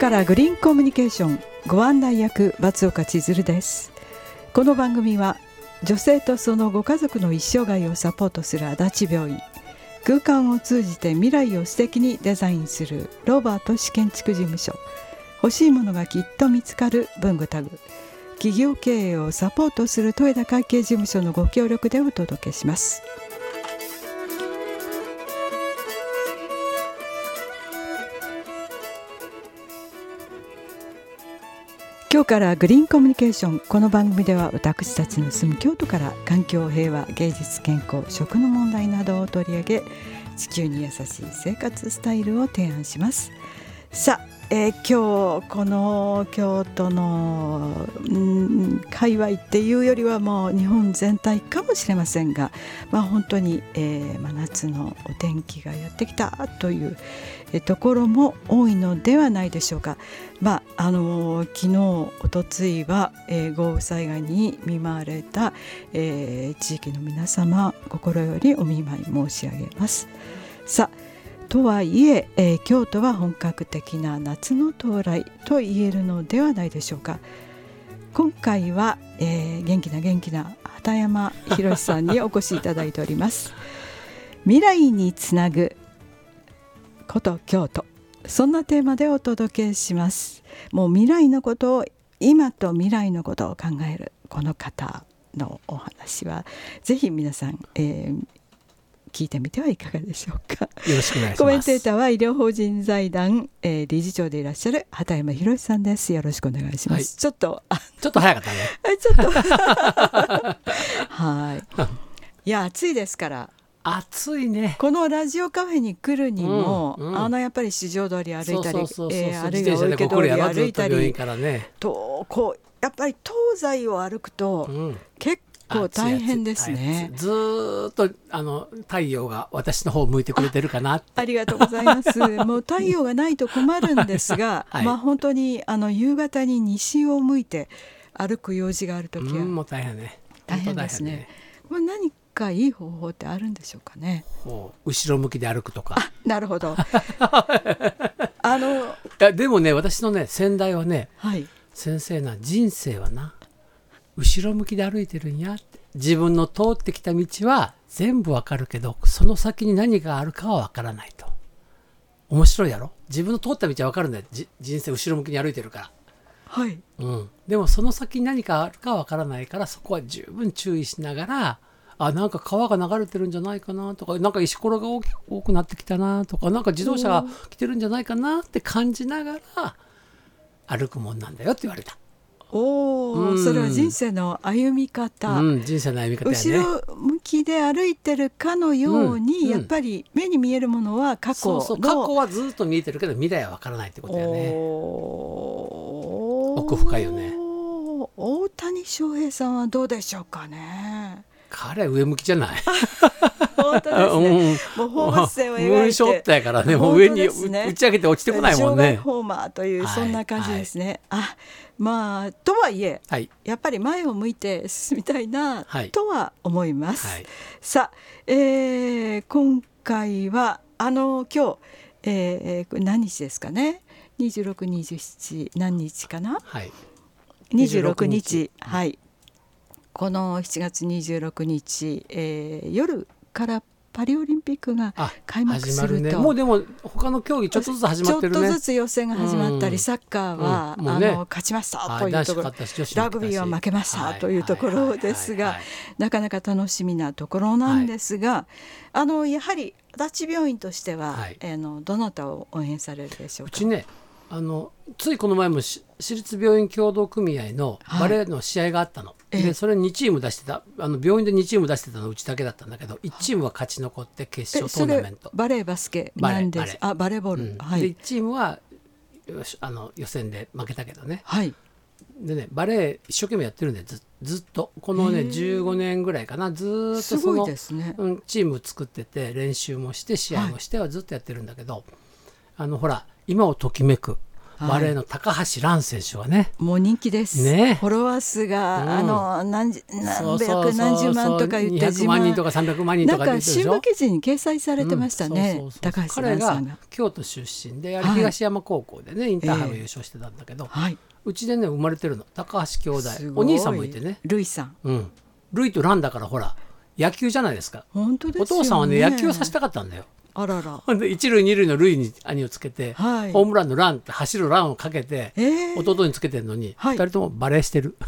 からグリーンコミュニケーションご案内役松岡千鶴です。この番組は女性とそのご家族の一生涯をサポートする足立病院、空間を通じて未来を素敵にデザインするロバート氏建築事務所、欲しいものがきっと見つかる文具タグ、企業経営をサポートする豊田会計事務所のご協力でお届けします。今日からグリーンコミュニケーション。この番組では私たちの住む京都から環境、平和、芸術、健康、食の問題などを取り上げ、地球に優しい生活スタイルを提案します。さあ、今日この京都の界隈っていうよりはもう日本全体かもしれませんが、本当に、真夏のお天気がやってきたというところも多いのではないでしょうか。昨日おとついは、豪雨災害に見舞われた、地域の皆様、心よりお見舞い申し上げます。さあ、とはいえ京都は本格的な夏の到来と言えるのではないでしょうか。今回は、元気な畑山博さんにお越しいただいております。未来につなぐこと京都、そんなテーマでお届けします。もう未来のことを、今と未来のことを考えるこの方のお話はぜひ皆さん、聞いてみてはいかがでしょうか。 よろしくお願いします。 コメンテーターは医療法人財団、理事長でいらっしゃる畑山博さんです。よろしくお願いします。はい、ちょっと早かったね。 ちょっとはい。いや、暑いですから。 暑いね。 このラジオカフェに来るにも、やっぱり四条通り歩いたり、あるいは大池通り歩いたりと、こうやっぱり東西を歩くと、結構大変ですね。 ずっと太陽が私の方を向いてくれてるかなって。 ありがとうございます。もう太陽がないと困るんですが、本当に夕方に西を向いて歩く用事があるときは、 もう大変ね。 大変ですね。これ何かいい方法ってあるんでしょうかね。 後ろ向きで歩くとか。 なるほど。 でもね、私のね先代はね、先生な、人生はな後ろ向きで歩いてるんやって。自分の通ってきた道は全部わかるけど、その先に何があるかはわからないと。面白いやろ。自分の通った道はわかるんだよ。人生後ろ向きに歩いてるから。 はい。 でもその先に何かあるかわからないから、そこは十分注意しながら、なんか川が流れてるんじゃないかなとか、なんか石ころが多くなってきたなとか、なんか自動車が来てるんじゃないかなって感じながら歩くもんなんだよって言われた。 それは人生の歩み方、 人生の歩み方やね。 後ろ向きで歩いてるかのように、やっぱり目に見えるものは過去の、 過去はずっと見えてるけど未来は分からないってことやね。奥深いよね。 大谷翔平さんはどうでしょうかね。 彼は上向きじゃない。 本当ですね。もう放物線を描いて、 ムーンショットやからね、もう上に打ち上げて落ちてこないもんね。 場外ホーマーという、そんな感じですね。とはいえ、やっぱり前を向いて進みたいな、とは思います。さあ、今回は今日、何日ですかね。26、27何日かな。26日。この7月26日、夜からパリオリンピックが開幕すると、 もうでも他の競技ちょっとずつ始まってるね。 ちょっとずつ予選が始まったり、サッカーは、勝ちましたというところ、ラグビーは負けましたというところですが、なかなか楽しみなところなんですが、やはり足立病院としては、どなたを応援されるでしょうか。 うちね、ついこの前も私立病院協同組合のバレーの試合があったの。でそれ2チーム出してた、病院で2チーム出してたのうちだけだったんだけど、1チームは勝ち残って決勝トーナメント。 バレーバスケなんです。バレーボール、 で1チームは予選で負けたけどね。でね、バレー一生懸命やってるんで、ずっとこのね15年ぐらいかな、ずっとそのチーム作ってて、練習もして試合もしてはずっとやってるんだけど、ほら今をときめくバレーの高橋藍選手はね、 もう人気です、ね、フォロワー数が、何百何十万とか言って 200万人とか300万人とかなんか新聞記事に掲載されてましたね、高橋藍さんが。 彼が京都出身で東山高校でね、インターハイを優勝してたんだけど、うちでね生まれてるの高橋兄弟、お兄さんもいてね、 ルイさん、 ルイとランだからほら野球じゃないですか。 本当ですよね。 お父さんはね野球をさせたかったんだよ。 あらら。 で一塁二塁の塁に兄をつけて、ホームランのランって走るランをかけて、弟につけてるのに、2人ともバレーしてる。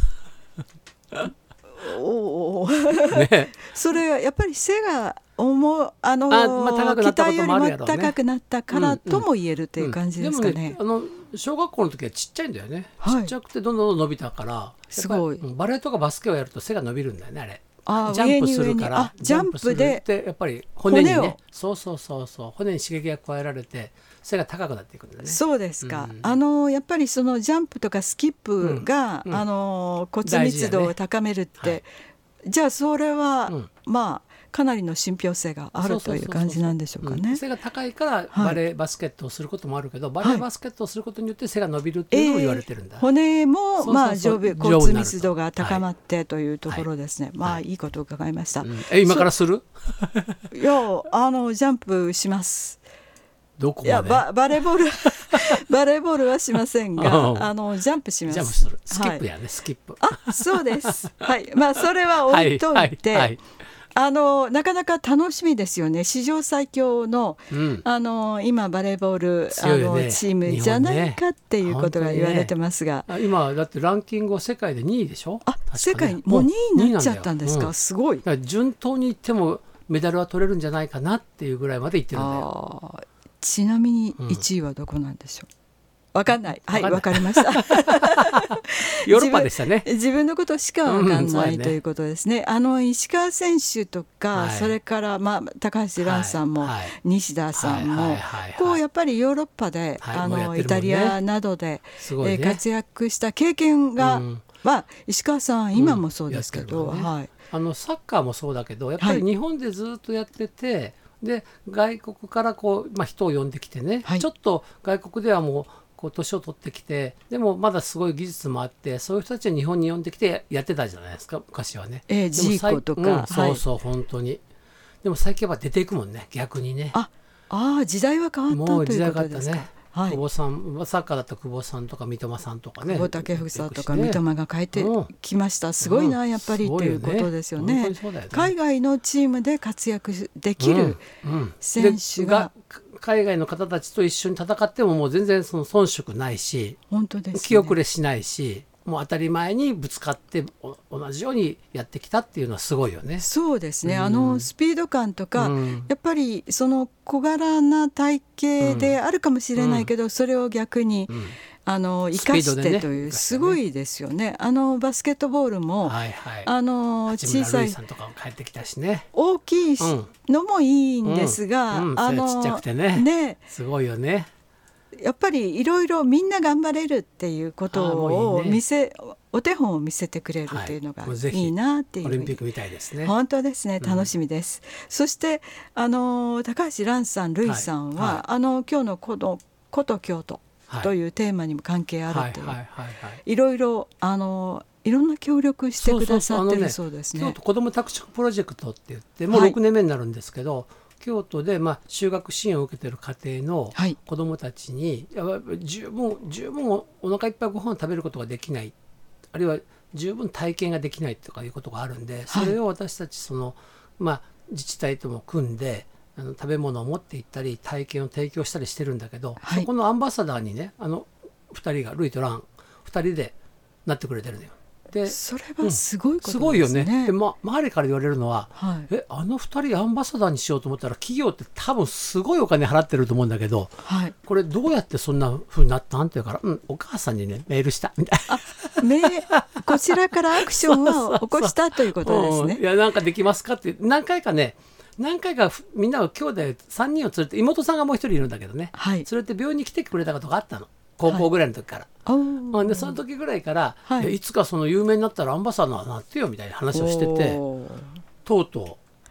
おね、それはやっぱり背が期待よりも高くなったからとも言えるっていう感じですかね。 でもね、小学校の時はちっちゃいんだよね、ちっちゃくてどんどん伸びたから、 すごいバレーとかバスケをやると背が伸びるんだよね、あれ。ジャンプするから、 ジャンプでやっぱり骨にね、そう骨に刺激が加えられて背が高くなっていくんだね。 そうですか、やっぱりそのジャンプとかスキップが、骨密度を高めるって、じゃあそれは、まあかなりの信憑性があるという感じなんでしょうかね。 背が高いからバレーバスケットをすることもあるけど、バレーバスケットをすることによって背が伸びるっていうのも言われてるんだ。 骨も丈夫、骨密度が高まってというところですね。まあいいことを伺いました。 今からする？ いやジャンプします。 どこまで？いやバレーボールはしませんが、ジャンプします。 ジャンプする。スキップやね、スキップ。 そうです。はい。まあそれは置いといて。なかなか楽しみですよね。史上最強の、今バレーボール、チームじゃないかっていうことが言われてますが、 今だってランキングは世界で2位でしょ。 世界もう2位になっちゃったんですか。すごい。 順当にいってもメダルは取れるんじゃないかなっていうぐらいまでいってるんだよ。 ちなみに1位はどこなんでしょう。わかんない。はい、わかりました。 ヨーロッパでしたね。 自分のことしかわかんないということですね。石川選手とか、それから高橋藍さんも西田さんも、こうやっぱりヨーロッパでイタリアなどで活躍した経験が、石川さん今もそうですけど、 サッカーもそうだけど、やっぱり日本でずっとやってて、で外国から人を呼んできてね、ちょっと外国ではもう年を取ってきて、でもまだすごい技術もあって、そういう人たちは日本に呼んできてやってたじゃないですか、昔はね。 ジーコとか、 そう本当に。でも最近は出ていくもんね、逆にね。 時代は変わったということですか。 久保さん、サッカーだったら久保さんとか三笘さんとかね、 久保建英とか三笘が変えてきました。すごいな、やっぱりということですよね。海外のチームで活躍できる選手が、 海外の方たちと一緒に戦ってももう全然その遜色ないし、 本当ですね、 気遅れしないし、もう当たり前にぶつかって同じようにやってきたっていうのはすごいよね。 そうですね、スピード感とか、やっぱりその小柄な体型であるかもしれないけど、それを逆に生かしてという、すごいですよね。バスケットボールも、小さいさんとかも帰ってきたしね、 大きいのもいいんですが、 ちっちゃくてね、すごいよね。 やっぱりいろいろみんな頑張れるっていうことをお手本を見せてくれるっていうのがいいなっていう、 オリンピックみたいですね。 本当ですね、楽しみです。そして高橋藍さん、ルイさんは、今日の古都京都というテーマにも関係あるっていう、いろいろいろんな協力してくださってるそうですね。 京都子ども宅食プロジェクトって言って、もう6年目になるんですけど、京都で就学支援を受けている家庭の子どもたちに、十分お腹いっぱいご飯を食べることができない、あるいは十分体験ができないとかいうことがあるんで、それを私たち自治体とも組んで食べ物を持って行ったり体験を提供したりしてるんだけど、そこのアンバサダーにね、2人がルイとラン2人でなってくれてるのよ。でそれはすごいことですね。 すごいよね。で、周りから言われるのは、2人アンバサダーにしようと思ったら企業って多分すごいお金払ってると思うんだけど、これどうやってそんな風になったんって言うから、お母さんにねメールしたみたいな。こちらからアクションを起こしたということですね。 いや、なんかできますかって何回かみんなを兄弟3人を連れて、妹さんがもう1人いるんだけどね、連れて病院に来てくれたことがあったの、高校ぐらいの時から。でその時ぐらいから、いつかその有名になったらアンバサダーになってよみたいな話をしてて、とうとう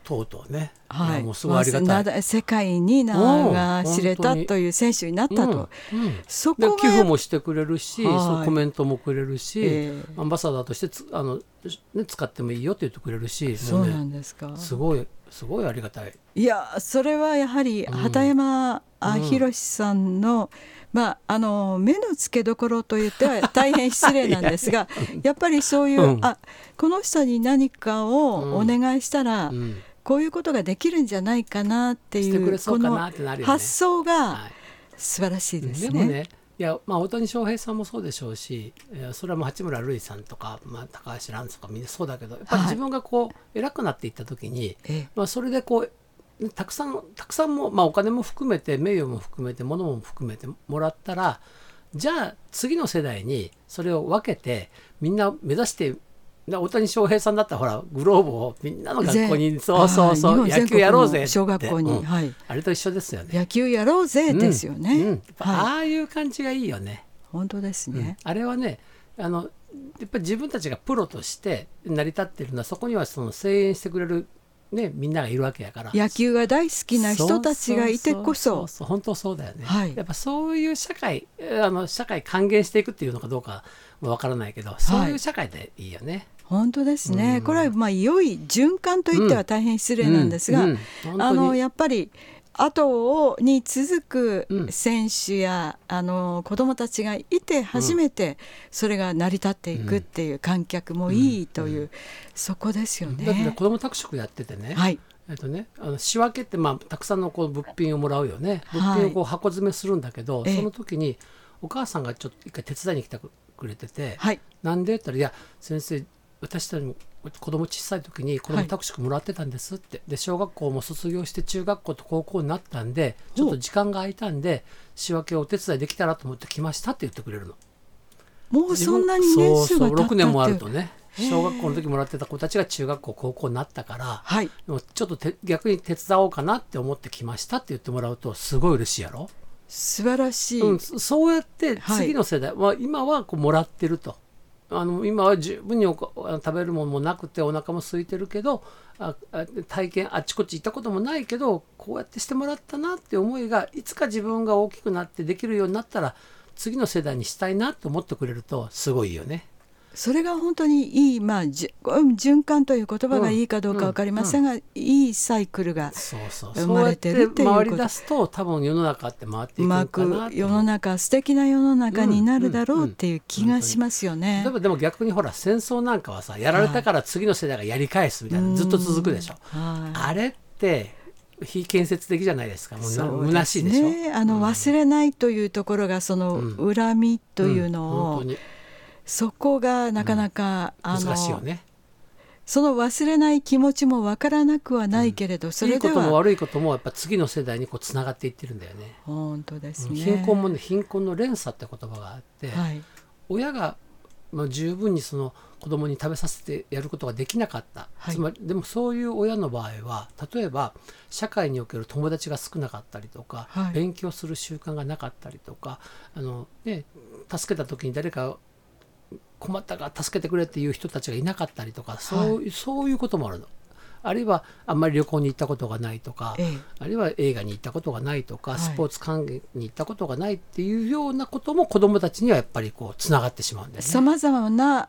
とうとうね、 はい、 もうすごいありがたい、 世界に名が知れたという選手になったと、 そこが寄付もしてくれるし、そうコメントもくれるし、アンバサダーとして使ってもいいよって言ってくれるし、 そうなんですか。 すごいありがたい。 いや、それはやはり畑山宏さんの、目の付けどころといっては大変失礼なんですがやっぱりそういう、この人に何かをお願いしたら、こういうことができるんじゃないかなっていうこの発想が素晴らしいですね。 でもね、いや、大谷翔平さんもそうでしょうし、それはもう八村塁さんとか、高橋藍とかみんなそうだけど、やっぱり自分がこう偉くなっていった時に、それでこうたくさんも、お金も含めて名誉も含めて物も含めてもらったら、じゃあ次の世代にそれを分けてみんな目指して、大谷翔平さんだったらほらグローブをみんなの学校にそう野球やろうぜって、 小学校に、 あれと一緒ですよね。 野球やろうぜですよね、 ああいう感じがいいよね。 本当ですね、 あれはね、やっぱり自分たちがプロとして成り立っているのは、そこにはその声援してくれるみんながいるわけやから、 野球が大好きな人たちがいてこそ、 本当そうだよね、やっぱそういう社会還元していくっていうのかどうかわからないけど、そういう社会でいいよね。 本当ですね、これは良い循環といっては大変失礼なんですが、やっぱり後に続く選手や、子どもたちがいて初めてそれが成り立っていくっていう、観客もいいという、そこですよね。 だって子ども宅食やっててね、仕分けって、たくさんのこう物品をもらうよね。物品をこう箱詰めするんだけど、その時にお母さんがちょっと一回手伝いに来てくれてて、なんでって言ったら、いや先生、私たちも子供小さい時に子供宅食もらってたんですって、で小学校も卒業して中学校と高校になったんで、ちょっと時間が空いたんで仕分けをお手伝いできたらと思って来ましたって言ってくれるの。 もうそんなに年数が経ったって、 6年もあるとね、小学校の時もらってた子たちが中学校高校になったから、でもちょっと逆に手伝おうかなって思って来ましたって言ってもらうとすごい嬉しいやろ。 素晴らしい、 そうやって次の世代は、今はこうもらってると、今は十分に食べるものもなくてお腹も空いてるけど、体験あっちこっち行ったこともないけど、こうやってしてもらったなって思いが、いつか自分が大きくなってできるようになったら次の世代にしたいなと思ってくれるとすごいよね。 それが本当にいい、循環という言葉がいいかどうか分かりませんが、いいサイクルが生まれてるっていうこと。 回り出すと多分世の中って回っていくのかなと。 世の中、素敵な世の中になるだろうっていう気がしますよね。 でも逆にほら、戦争なんかはさ、やられたから次の世代がやり返すみたいな、ずっと続くでしょ。あれって非建設的じゃないですか。もう虚しいでしょ。 忘れないというところが、その恨みというのを、そこがなかなか、 難しいよね。 その忘れない気持ちもわからなくはないけれど、それではいいことも悪いこともやっぱ次の世代にこうつながっていってるんだよね。 本当ですね。 貧困もね、貧困の連鎖って言葉があって、親が十分にその子供に食べさせてやることができなかった、つまりでもそういう親の場合は、例えば社会における友達が少なかったりとか、勉強する習慣がなかったりとか、助けた時に誰か困ったから助けてくれっていう人たちがいなかったりとか、そういうこともあるの。あるいはあんまり旅行に行ったことがないとか、あるいは映画に行ったことがないとか、スポーツ関係に行ったことがないっていうようなことも子どもたちにはやっぱりこうつながってしまうんですね。 さまざまな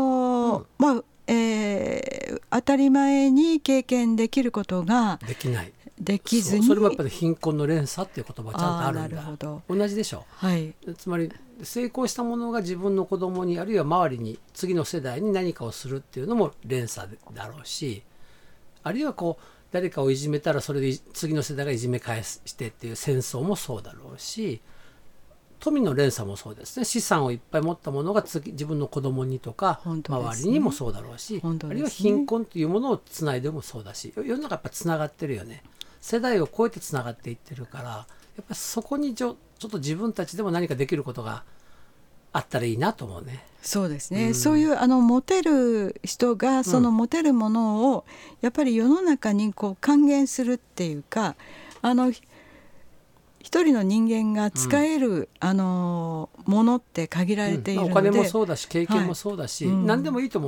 当たり前に経験できることができない、 できずに、 それもやっぱり貧困の連鎖っていう言葉がちゃんとあるんだ。 なるほど。 同じでしょ、つまり成功したものが自分の子供に、あるいは周りに、次の世代に何かをするっていうのも連鎖だろうし、あるいはこう誰かをいじめたらそれで次の世代がいじめ返してっていう戦争もそうだろうし、富の連鎖もそうですね。資産をいっぱい持ったものが自分の子供にとか、周りにもそうだろうし、あるいは貧困というものをつないでもそうだし、世の中やっぱつながってるよね。世代を超えてつながっていってるから、やっぱそこにちょっと自分たちでも何かできることがあったらいいなと思うね。 そうですね、そういう持てる人がその持てるものをやっぱり世の中にこう還元するっていうか、一人の人間が使える、ものって限られているので、 お金もそうだし経験もそうだし、何でもいいと思うんだよ。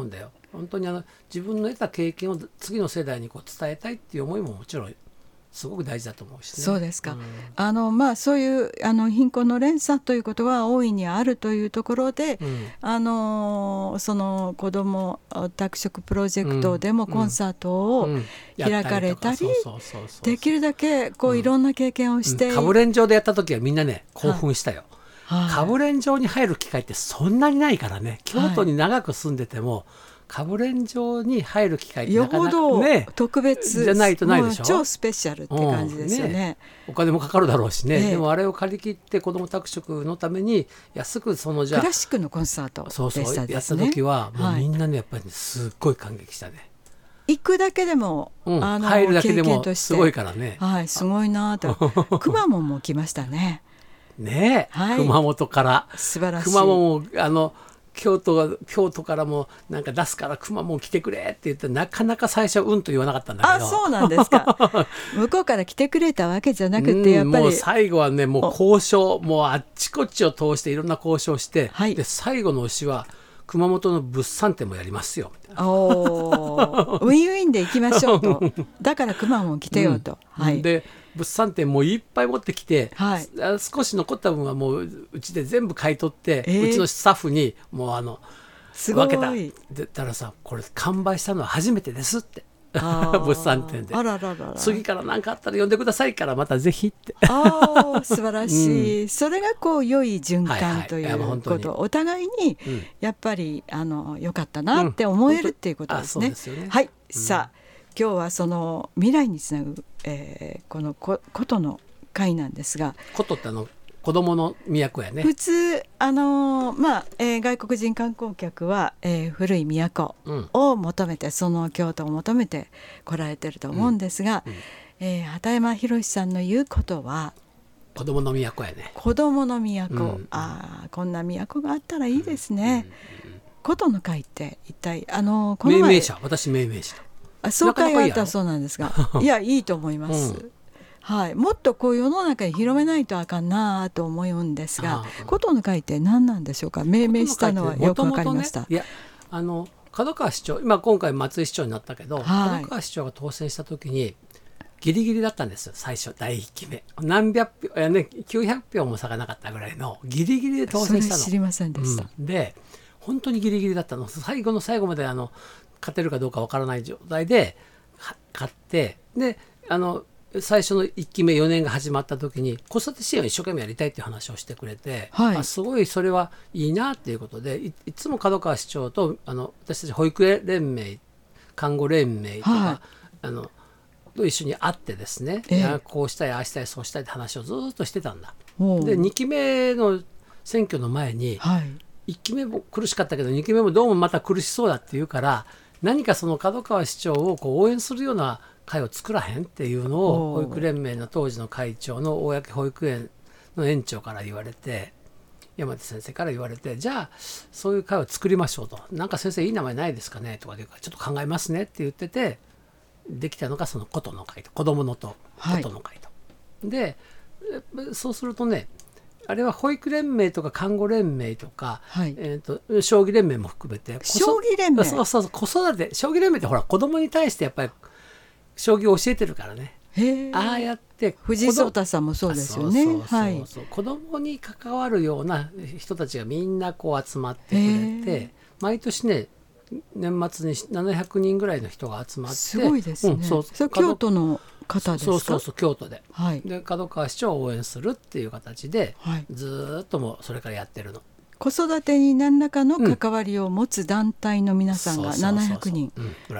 本当に自分の得た経験を次の世代にこう伝えたいっていう思いももちろんすごく大事だと思うしね。 そうですか、そういう貧困の連鎖ということは大いにあるというところで、その子ども宅食プロジェクトでもコンサートを開かれたり、できるだけこういろんな経験をして、 かぶれん場でやった時はみんなね興奮したよ。かぶれん場に入る機会ってそんなにないからね。京都に長く住んでても、かぶれん場に入る機会ってなかなか、ね、 よほど特別じゃないとないでしょ。 超スペシャルって感じですよね。 お金もかかるだろうしね、でもあれを借り切って子ども宅食のために安くじゃあクラシックのコンサートでしたですね。 やった時はもうみんなねやっぱり、ね、すっごい感激したね。 行くだけでも、 入るだけでもすごいからね。 すごいなと。くまモンも来ましたね。 ねえ、熊本から素晴らしい。 熊本も京都からもなんか出すから熊本来てくれって言って、なかなか最初と言わなかったんだけど。 そうなんですか。向こうから来てくれたわけじゃなくて、やっぱりもう最後はねもう交渉、もうあっちこっちを通していろんな交渉して、で最後の推しは熊本の物産展もやりますよみたいな。ウィンウィンで行きましょうと。だから熊本来てよと。 で物産展もいっぱい持ってきて、少し残った分はもううちで全部買い取って、うちのスタッフにもう分けた。でたらさ、これ完売したのは初めてですって物産展で。次から何かあったら呼んでくださいからまたぜひって。 素晴らしい、それがこう良い循環ということ、お互いにやっぱり良かったなって思えるっていうことですね。さあ今日はその未来につなぐ、このことの会なんですが、 ことって子どもの都やね。 普通外国人観光客は、古い都を求めて、その京都を求めて来られてると思うんですが、畑山宏さんの言うことは子どもの都やね。 子どもの都、こんな都があったらいいですね。ことの会って一体この前命名者、私命名者総会があったそうなんですが、いいと思います。もっとこう世の中に広めないとあかんなと思うんですが、ことの会って何なんでしょうか。命名したのはよくわかりました。 角川市長、今回松井市長になったけど、角川市長が当選した時にギリギリだったんですよ。最初第1期目何百票900票も差がなかったぐらいのギリギリで当選したの。 それ知りませんでした。 で本当にギリギリだったの。最後の最後まで勝てるかどうかわからない状態で勝って、で最初の1期目4年が始まった時に子育て支援を一生懸命やりたいっていう話をしてくれて、すごいそれはいいなっていうことで、いつも角川市長と私たち保育連盟看護連盟とか、と一緒に会ってですね、こうしたいああしたいそうしたいって話をずっとしてたんだ。で2期目の選挙の前に、1期目も苦しかったけど2期目もどうもまた苦しそうだっていうから、何かその角川市長をこう応援するような会を作らへんっていうのを保育連盟の当時の会長の大宅保育園の園長から言われて、山手先生から言われて、じゃあそういう会を作りましょうと。なんか先生いい名前ないですかねとかで、ちょっと考えますねって言ってて、できたのがそのことの会と子どものとことの会と。でそうするとね、あれは保育連盟とか看護連盟とか、将棋連盟も含めて、 将棋連盟、 そう子育て将棋連盟ってほら子供に対してやっぱり将棋を教えてるからね。ああやって藤井聡太さんもそうですよね。 子供に関わるような人たちがみんなこう集まってくれて、毎年ね年末に700人ぐらいの人が集まって、 すごいですね。それ京都の方ですか。 そう京都で、で角川市長を応援するっていう形で、ずっともうそれからやってるの。 子育てに何らかの関わりを持つ団体の皆さんが700人、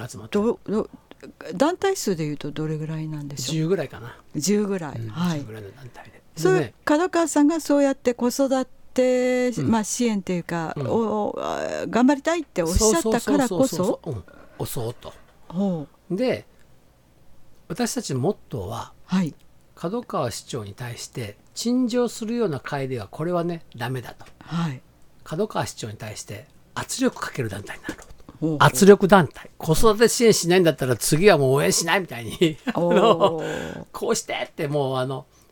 団体数でいうとどれぐらいなんでしょう。 10ぐらいかな。 10ぐらい、 10ぐらいの団体で。 それ角川さんがそうやって子育て、支援というか、頑張りたいっておっしゃったからこそ押そうと。で私たちのモットーは、角川市長に対して陳情するような会ではこれはねダメだと、角川市長に対して圧力かける団体になると。圧力団体、子育て支援しないんだったら次はもう応援しないみたいにこうしてってもう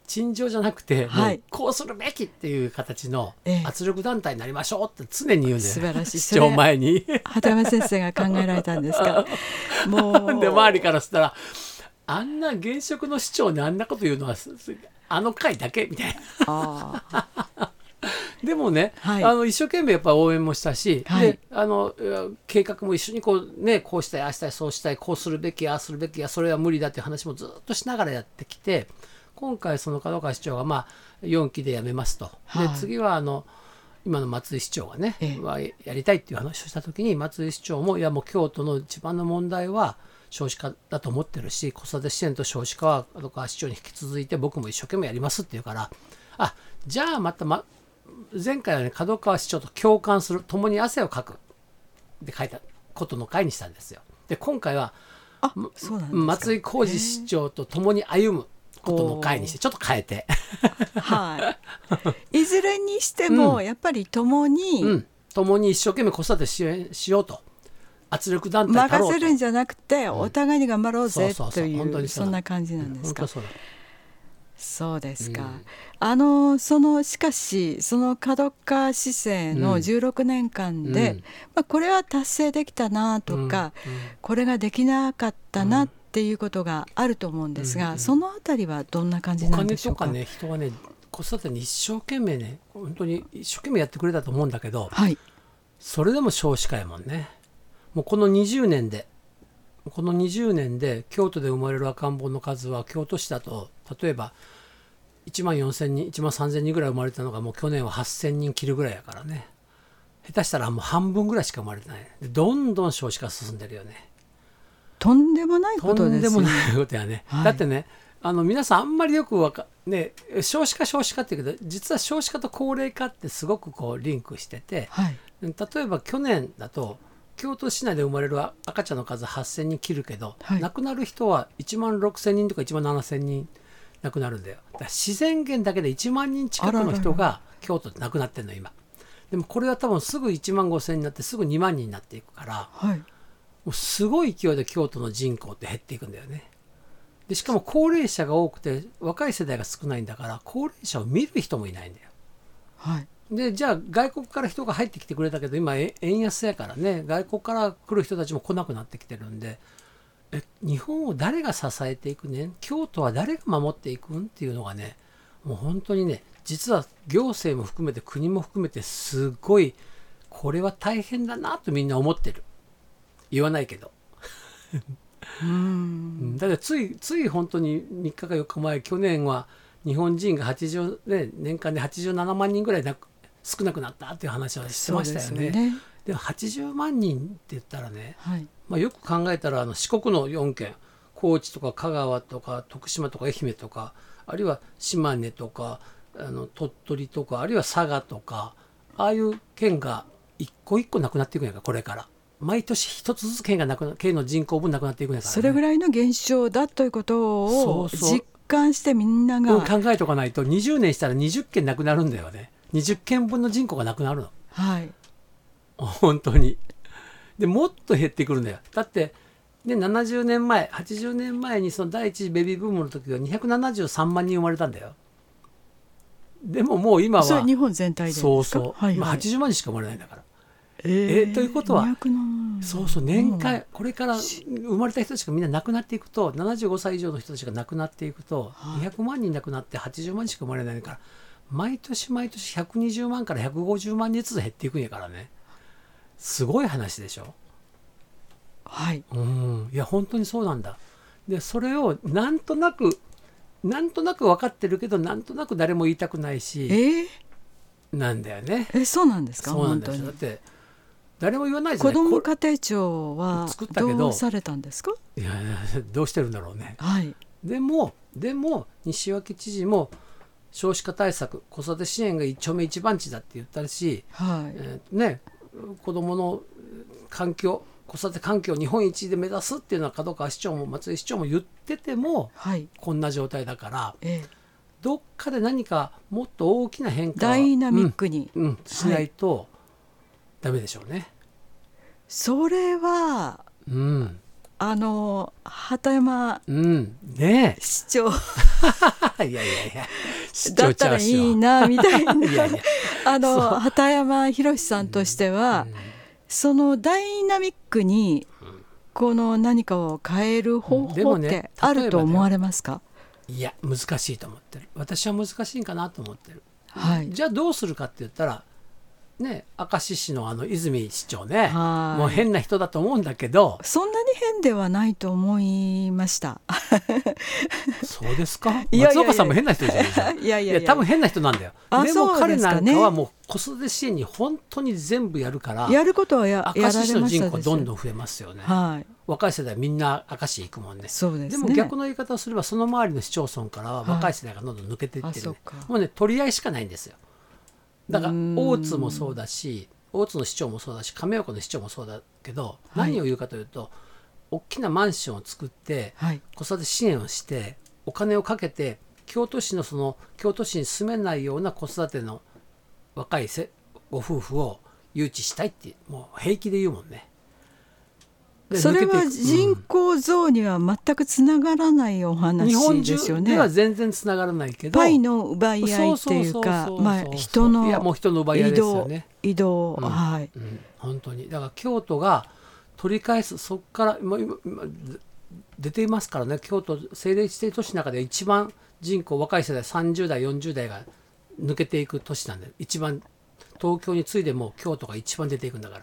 陳情じゃなくて、 はい、 もうこうするべきっていう形の圧力団体になりましょうって常に言うんだよね。 素晴らしい。 市長前に畑山先生が考えられたんですか。もうで周りからしたらあんな現職の市長にあんなこと言うのはあの会だけみたいな。でもね、はい、一生懸命やっぱ応援もしたし、はい、で計画も一緒にこうね、こうしたいああしたいそうしたいこうするべきああするべきそれは無理だっていう話もずっとしながらやってきて、今回その門川市長が4期で辞めますと、はい、で次は今の松井市長がね、やりたいっていう話をした時に、松井市長もいやもう京都の一番の問題は少子化だと思ってるし、子育て支援と少子化は門川市長に引き続いて僕も一生懸命やりますって言うから、あじゃあまた前回はね門川市長と共感する、共に汗をかくって書いたことの会にしたんですよ。で今回は松井浩二市長と共に歩むことの会にしてちょっと変えてはい、いずれにしてもやっぱり共に、 共に一生懸命子育て支援しようと、圧力団体任せるんじゃなくてお互いに頑張ろうぜというそんな感じなんですか。そうですか、しかしその門川市政の16年間で、これは達成できたなとか、これができなかったなっていうことがあると思うんですが、そのあたりはどんな感じなんでしょうか。 お金とかね、人がね子育てに一生懸命ね本当に一生懸命やってくれたと思うんだけど、 はい、 それでも少子化やもんね。もうこの20年で京都で生まれる赤ん坊の数は京都市だと例えば1万4000人1万3000人ぐらい生まれたのがもう去年は8000人切るぐらいやからね。下手したらもう半分ぐらいしか生まれてない。でどんどん少子化進んでるよね。 とんでもないことですよね。 とんでもないことやね、はい、だってね皆さんあんまりよくね、少子化っていうけど実は少子化と高齢化ってすごくこうリンクしてて、 はい、 例えば去年だと京都市内で生まれる赤ちゃんの数8000人切るけど、はい、亡くなる人は1万6000人とか1万7000人亡くなるんだよ。だから自然源だけで1万人近くの人が京都で亡くなってるの今。でもこれは多分すぐ1万5000になってすぐ2万人になっていくから、 はい、 もうすごい勢いで京都の人口って減っていくんだよね。でしかも高齢者が多くて若い世代が少ないんだから高齢者を見る人もいないんだよ。 はい、 でじゃあ外国から人が入ってきてくれたけど今円安やからね外国から来る人たちも来なくなってきてるんで、日本を誰が支えていくねん、京都は誰が守っていくんっていうのがね、もう本当にね実は行政も含めて国も含めてすごいこれは大変だなとみんな思ってる。言わないけどだからつい本当に3日か4日前去年は日本人が年間で87万人ぐらい少なくなったっていう話はしてましたよね。でも80万人って言ったらね、 はい、 よく考えたら四国の4県高知とか香川とか徳島とか愛媛とかあるいは島根とか鳥取とかあるいは佐賀とかああいう県が一個一個なくなっていくんやからこれから毎年一つずつ県の人口分なくなっていくんやから、ね、 それぐらいの減少だということを実感してみんなが考えておかないと20年したら20県なくなるんだよね。20県分の人口がなくなるの。 はい、 本当に。でもっと減ってくるんだよ。だって、ね、70年前80年前にその第一次ベビーブームの時は273万人生まれたんだよ。でももう今はそれ日本全体でですか。 そうそう、 はいはい、 80万人しか生まれないんだから。ということはそう年間これから生まれた人たちがみんな亡くなっていくと75歳以上の人たちが亡くなっていくと200万人亡くなって80万人しか生まれないから毎年120万から150万人ずつ減っていくんやからね。すごい話でしょ。 はい、 いや本当にそうなんだ。でそれをなんとなく分かってるけどなんとなく誰も言いたくないし、なんだよね。 そうなんですか。 そうなんですよ。だって誰も言わないじゃない。 子ども家庭庁はどうされたんですか。 いやどうしてるんだろうね、 はい、 でも西脇知事も少子化対策子育て支援が一丁目一番地だって言ったし、 はい子どもの環境子育て環境日本一で目指すっていうのは門川市長も松井市長も言ってても、 はい、 こんな状態だから、どっかで何かもっと大きな変化ダイナミックに、 しないとダメでしょうね。 それは、 畑山市長、 いやだったらいいなみたいな畑山宏さんとしては、そのダイナミックにこの何かを変える方法ってあると思われますか？ いや難しいと思ってる。私は難しいんかなと思ってる、じゃあどうするかって言ったらね、明石市の泉市長ね、もう変な人だと思うんだけど、 そんなに変ではないと思いましたそうですか？松岡さんも変な人じゃないですか。いや多分変な人なんだよ。でも彼なんかはもう子育て支援に本当に全部やるから、 やることはやられましたですよ。 明石市の人口どんどん増えますよね、若い世代みんな明石行くもんね。 そうですね。 でも逆の言い方をすればその周りの市町村からは若い世代がどんどん抜けていってる、もうね取り合いしかないんですよ。だから大津もそうだし、大津の市長もそうだし、亀岡の市長もそうだけど、何を言うかというと、大きなマンションを作って、子育て支援をしてお金をかけて京都市に住めないような子育ての若いご夫婦を誘致したいってもう平気で言うもんね。 それは人口増には全くつながらないお話ですよね。 日本中では全然つながらないけど、 パイの奪い合いっていうか、人の奪い合いですよね。 移動、 本当にだから京都が取り返す、そこから今出ていますからね。京都政令指定都市の中で一番人口若い世代30代40代が抜けていく都市なんで、一番東京に次いでも京都が一番出ていくんだから。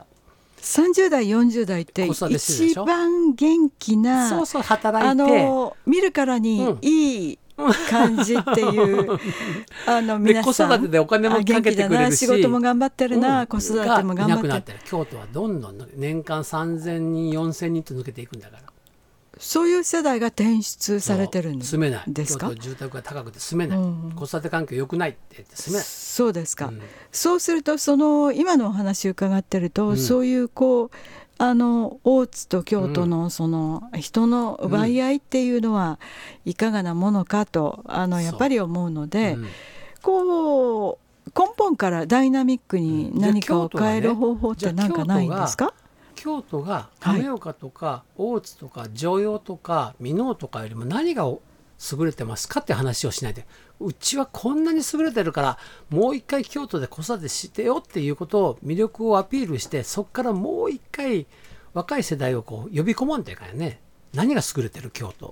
30代40代って一番元気な、 働いて見るからにいい感じっていう皆さん子育てでお金もかけてくれるし、 仕事も頑張ってるな、子育ても頑張ってる。 京都はどんどん年間3000人4000人と抜けていくんだから。 そういう世代が転出されてるんですか？ 住めない。京都住宅が高くて住めない、子育て環境良くないって言って住めない。 そうですか、そうすると今のお話伺ってると、そういう大津と京都のその人の奪い合いっていうのはいかがなものかとやっぱり思うので、根本からダイナミックに何かを変える方法って何かないんですか？ 京都が亀岡とか大津とか常陽とか箕面とかよりも何が優れてますかって話をしないで、うちはこんなに優れてるからもう一回京都で子育てしてよっていうことを魅力をアピールして、そこからもう一回若い世代を呼び込まんというかね。何が優れてる京都、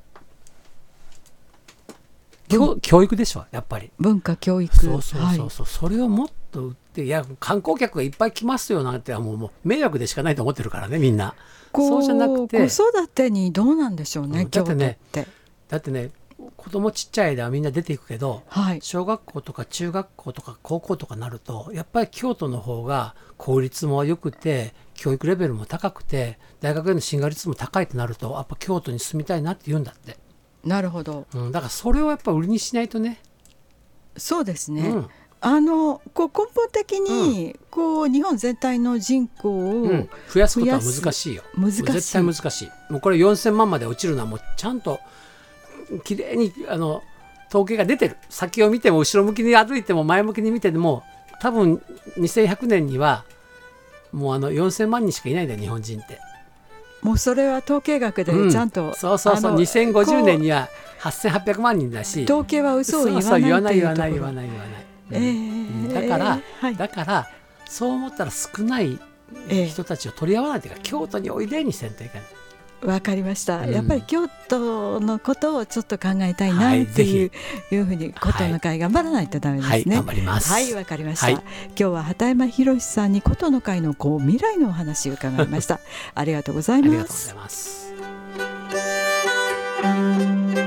教育でしょ、やっぱり文化教育。 それをもっと売って、いや観光客がいっぱい来ますよなんてもう迷惑でしかないと思ってるからね、みんな。そうじゃなくて子育てにどうなんでしょうね、京都って。 だってね子供ちっちゃい間はみんな出ていくけど、小学校とか中学校とか高校とかなるとやっぱり京都の方が効率も良くて教育レベルも高くて大学への進学率も高いとなると、やっぱ京都に住みたいなって言うんだって。 なるほど、 だからそれをやっぱ売りにしないとね。そうですね、根本的に日本全体の人口を増やすことは難しいよ。絶対難しい。もうこれ4000万まで落ちるのはもうちゃんときれいに統計が出てる。先を見ても後ろ向きに歩いても前向きに見ても多分2100年にはもう4000万人しかいないんだよ、日本人って。 もうそれは統計学でちゃんと、 2050年には8800万人だし、 統計は嘘を言わない言わないだからそう思ったら少ない人たちを取り合わないというか、京都においでにせんといけない。 わかりました、やっぱり京都のことをちょっと考えたいなっていうふうに琴の会頑張らないとダメですね。 頑張ります。 わかりました。今日は畑山宏さんに琴の会の未来のお話を伺いました。ありがとうございます。 ありがとうございます。